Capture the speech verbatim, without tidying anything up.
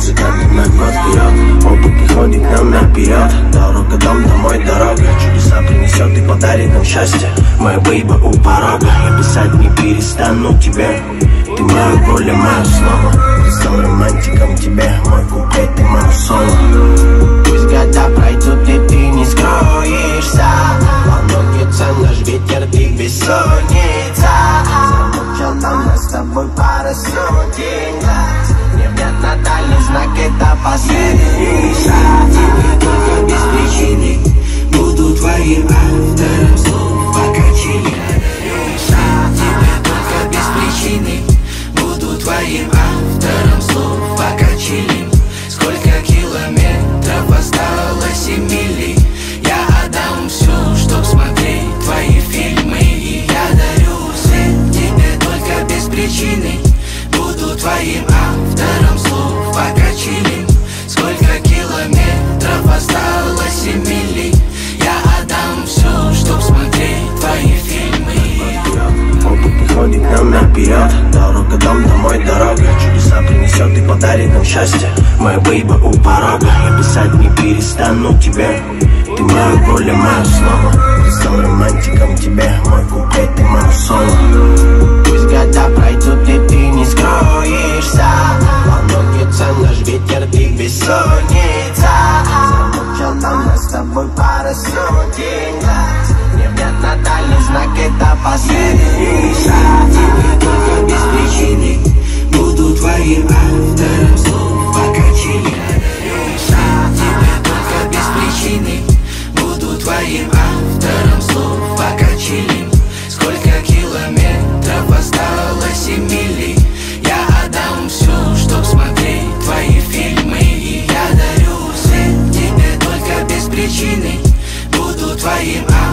танцы каждый на год вперед. Опыт не ходит нам наперед. Дорога, дом, домой, дорога. Чудеса принесет и подарит нам счастье. Моя бейба у порога. Я писать не перестану тебе. Ты моя боль, моя снова. Ты стал романтиком тебе. Мой куплет, ты мое соло. Пусть года пройдут, и ты не скроешься. Волнуется наш ветер, ты бессонница. Замучил нам нас с тобой пара сотен раз. Мне внятно дали знак, это последний шаг. Тебе только без причины буду твоим автором слов, пока чили. Тебе только без причины буду твоим автором слов, пока чилим. Сколько километров осталось и мили. Я отдам все, чтоб смотреть твои фильмы. И я дарю свет тебе только без причины. Буду твоим автором слов, пока чилим. Сколько километров осталось и мили. Я отдам все, чтоб смотреть твои фильмы. Опыт не ходит нам наперед. Дорога, дом, домой, дорога. Чудеса принесет и подарит нам счастье. Моя бейба у порога. Я писать не перестану тебе. Ты моя боль, моя снова. Ты стал романтиком тебе. Мой куплет, ты мое соло. Пусть года пройдут, и ты не скроешься. Волнуется наш ветер, ты бессонница. Замучил нам нас с тобой пара сотен раз. Мне внятно дали знак, это последний шаг. Тебе только без причины буду твоим автором слов, пока чили. Тебе только без причины буду твоим автором слов, пока чилим. Сколько километров осталось и мили. Я отдам все, чтоб смотреть твои фильмы. И я дарю свет тебе только без причины. Буду твоим автором.